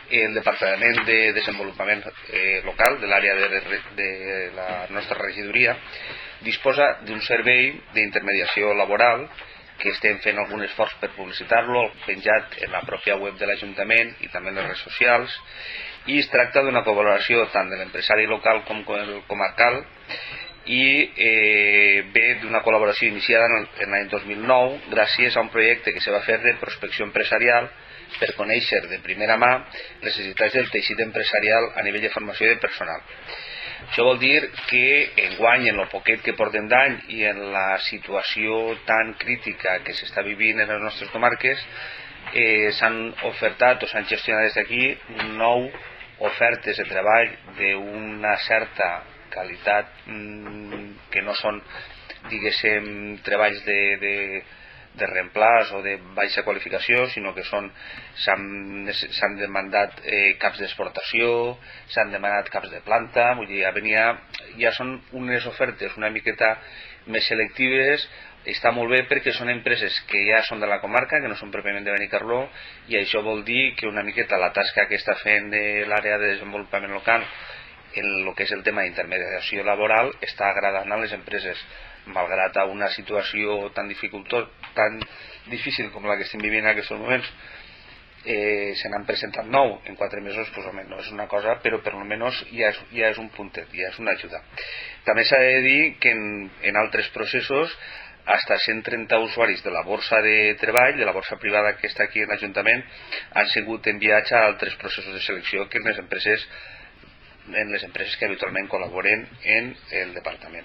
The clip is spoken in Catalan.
el Departament de Desenvolupament Local de l'àrea de la nostra regidoria disposa d'un servei d'intermediació laboral que estem fent algun esforç per publicitar-lo, penjat en la pròpia web de l'Ajuntament i també en les redes socials, i es tracta d'una col·laboració tant de l'empresari local com el comarcal, i ve d'una col·laboració iniciada en l'any 2009 gràcies a un projecte que se va fer de prospecció empresarial per conèixer de primera mà les necessitats del teixit empresarial a nivell de formació de personal. Això vol dir que enguany, en el poquet que portem d'any i en la situació tan crítica que s'està vivint en les nostres comarques, s'han ofertat o s'han gestionat des d'aquí 9 ofertes de treball d'una certa qualitat, que no són, diguéssim, treballs de reemplaç o de baixa qualificació, sinó que s'han demandat caps d'exportació, s'han demanat caps de planta, vull dir, ja són unes ofertes una miqueta més selectives. Està molt bé perquè són empreses que ja són de la comarca, que no són pròpiament de Benicarló, i això vol dir que una miqueta la tasca que està fent de l'àrea de desenvolupament local en el que és el tema d'intermediació laboral està agradant a les empreses, malgrat a una situació tan difícil com la que estem vivint en aquests moments. Se n'han presentat 9 en 4 mesos, pues, home, no és una cosa, però per almenys ja és un puntet, ja és una ajuda. També s'ha de dir que en altres processos hasta 130 usuaris de la borsa de treball, de la borsa privada que està aquí en l'Ajuntament, han sigut enviats a altres processos de selecció que en les empreses que habitualment col·laboren en el departament.